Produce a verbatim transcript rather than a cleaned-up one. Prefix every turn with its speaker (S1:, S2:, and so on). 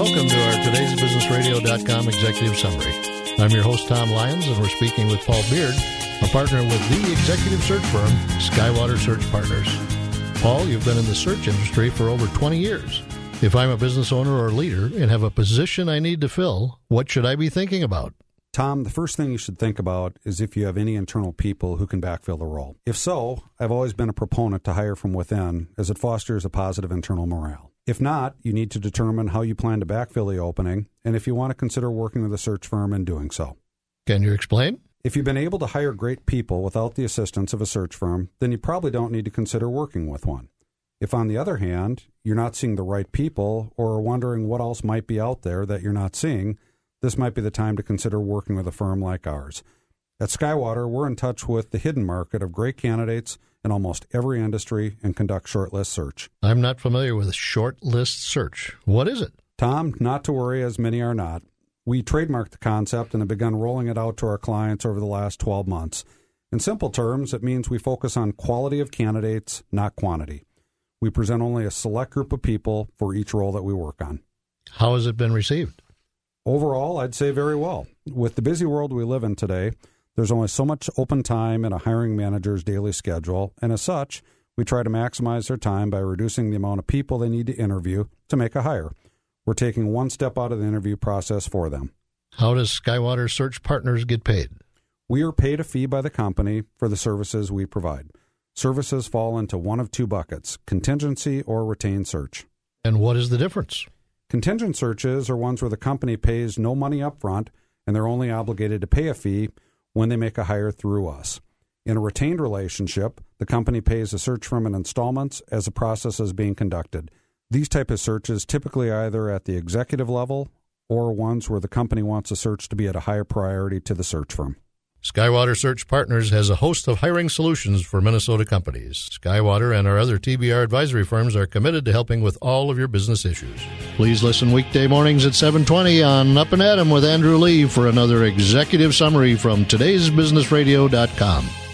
S1: Welcome to our today's business radio dot com Executive Summary. I'm your host, Tom Lyons, and we're speaking with Paul Beard, a partner with the executive search firm, Skywater Search Partners. Paul, you've been in the search industry for over twenty years. If I'm a business owner or leader and have a position I need to fill, what should I be thinking about?
S2: Tom, the first thing you should think about is if you have any internal people who can backfill the role. If so, I've always been a proponent to hire from within, as it fosters a positive internal morale. If not, you need to determine how you plan to backfill the opening, and if you want to consider working with a search firm in doing so.
S1: Can you explain?
S2: If you've been able to hire great people without the assistance of a search firm, then you probably don't need to consider working with one. If, on the other hand, you're not seeing the right people or are wondering what else might be out there that you're not seeing, this might be the time to consider working with a firm like ours. At Skywater, we're in touch with the hidden market of great candidates in almost every industry and conduct shortlist search.
S1: I'm not familiar with shortlist search. What is it?
S2: Tom, not to worry, as many are not. We trademarked the concept and have begun rolling it out to our clients over the last twelve months. In simple terms, it means we focus on quality of candidates, not quantity. We present only a select group of people for each role that we work on.
S1: How has it been received?
S2: Overall, I'd say very well. With the busy world we live in today, there's only so much open time in a hiring manager's daily schedule, and as such, we try to maximize their time by reducing the amount of people they need to interview to make a hire. We're taking one step out of the interview process for them.
S1: How does Skywater Search Partners get paid?
S2: We are paid a fee by the company for the services we provide. Services fall into one of two buckets, contingency or retained search.
S1: And what is the difference?
S2: Contingent searches are ones where the company pays no money up front and they're only obligated to pay a fee when they make a hire through us. In a retained relationship, the company pays a search firm in installments as the process is being conducted. These type of searches typically either at the executive level or ones where the company wants a search to be at a higher priority to the search firm.
S1: Skywater Search Partners has a host of hiring solutions for Minnesota companies. Skywater and our other T B R advisory firms are committed to helping with all of your business issues. Please listen weekday mornings at seven twenty on Up and At 'em with Andrew Lee for another executive summary from today's business radio dot com.